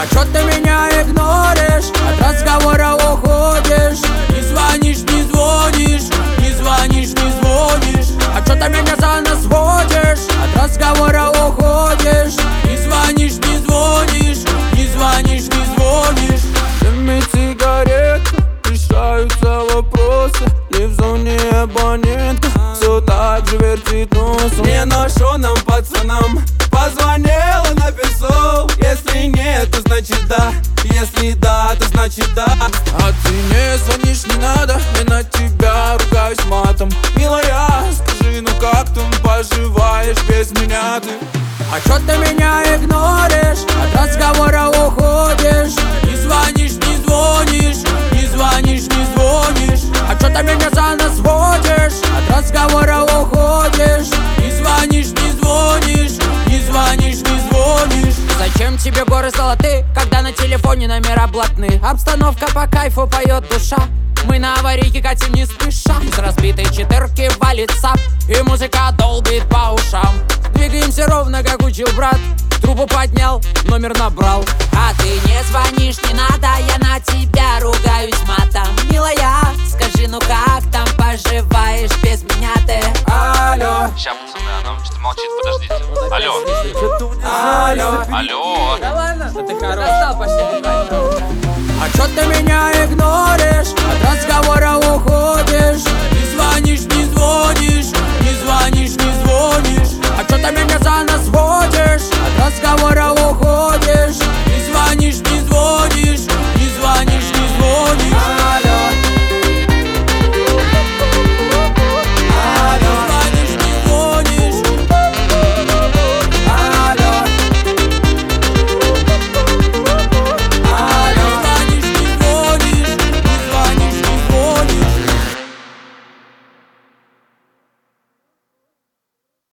А чё ты меня игноришь? От разговора уходишь. Не звонишь, не звонишь, не звонишь, не звонишь. А чё ты меня за нас водишь? От разговора уходишь. Не звонишь, не звонишь, не звонишь, не звонишь. Дыми сигаретка, решаются вопросы. Не в зоне абонента, все так же вертит носом. Неношенным пацанам позвонил и написал: если нет, то значит да, если да, то значит да. А ты не звонишь, не надо, я на тебя ругаюсь матом. Милая, скажи, ну как там поживаешь без меня ты? А чё ты меня игноришь? От разговора уходишь. Не звонишь, не звонишь, не звонишь, не звонишь. А чё ты меня за нас водишь? От разговора уходишь. Не звонишь, не звонишь, не звонишь, не звонишь. Зачем тебе горы золотые, когда на телефоне номера блатные? Обстановка по кайфу, поет душа. Мы на аварийке катим не спеша. С разбитой четырки валит сап, и музыка долбит по ушам. Двигаемся ровно, как учил брат. Трубу поднял, номер набрал. А ты не звонишь, не надо, я на тебя ругаюсь матом. Милая, скажи, ну как там поживаешь без меня ты? Алло. Ща, пацаны, она что-то молчит, подождите. Алло. Алло. Алло. Да ладно, ты хорош. А чё ты меня игноришь? От разговора уходишь.